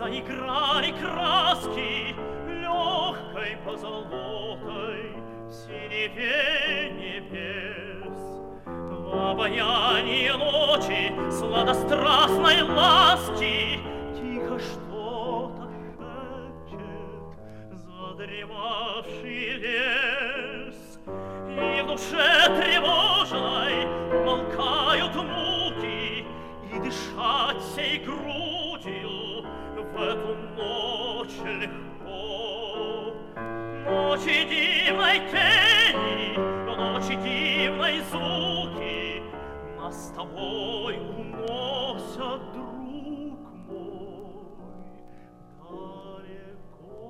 Заиграли краски легкой позолотой в синеве небес. В обаянии ночи сладострастной ласки тихо что-то шепчет задремавший лес. И в душе тревожной молкают муки, и дышать сей грудью в эту ночь легко. Ночи дивной тени, ночи дивной звуки нас с тобой уносят, друг мой, далеко.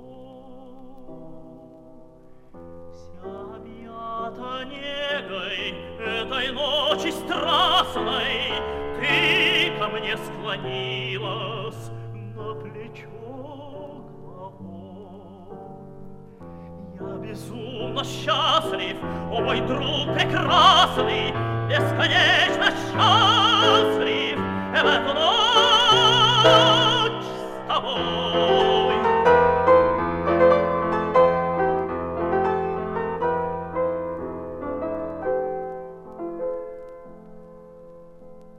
Вся объята негой этой ночи страстной ты ко мне склонилась на плечо головой. Я безумно счастлив, о мой друг прекрасный, бесконечно счастлив в эту ночь.